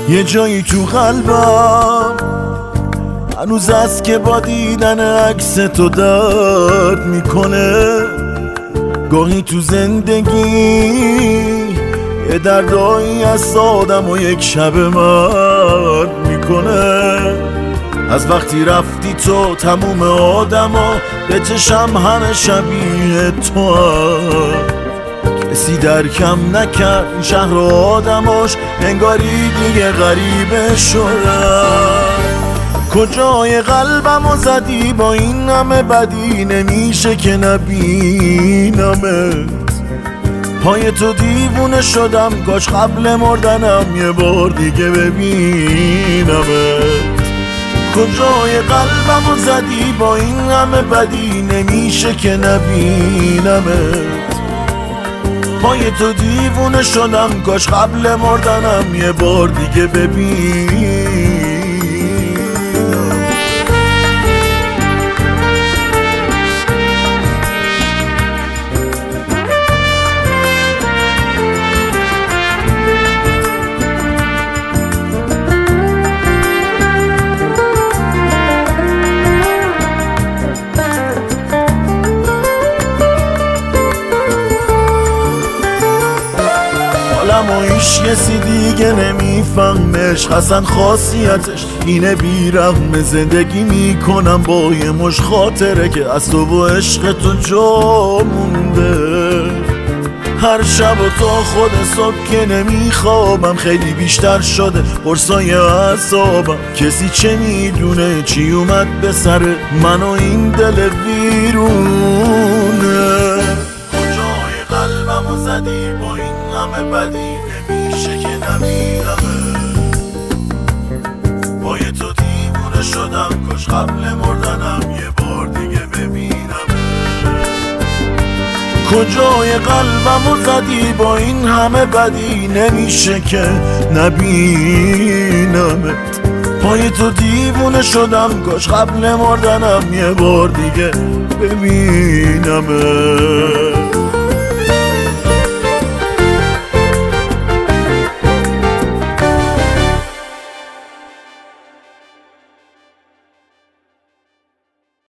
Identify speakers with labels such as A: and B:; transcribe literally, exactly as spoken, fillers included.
A: یه جایی تو قلبم هنوز است که با دیدن عکس تو درد میکنه. گاهی تو زندگی یه دردایی از آدم و یک شب مرد میکنه. از وقتی رفتی تو تموم آدما به چشم همه شبیه تو هم. کسی درکم نکرد شهر و آدماش، انگاری دیگه غریبه شدن. کجای قلبمو زدی با این همه بدی، نمیشه که نبینمت. پای تو دیوونه شدم، کاش قبل مردنم یه بار دیگه ببینمت. کجای قلبمو زدی با این همه بدی، نمیشه که نبینمت. پای تو دیوونه شدم، کاش قبل مردنم یه بار دیگه ببینم. و هیچ کسی دیگه نمیفهمش، اصلا خاصیتش اینه بیرحم. زندگی میکنم با یه مش خاطره که از تو و عشق تو جا مونده. هر شب و تا خود صبح که نمیخوابم، خیلی بیشتر شده قرصای اعصابم. کسی چه میدونه چی اومد به سر من و این دل ویرونه. کجای قلبمو زدی با این همه بدی، نمیشه که نمیرمه. با یه تو دیوونه شدم، کاش قبل مردنم یه بار دیگه ببینم. کجای قلبمو زدی با این همه بدی، نمیشه که نبینمت. پای تو دیوونه شدم، کاش قبل مردنم یه بار دیگه ببینمت.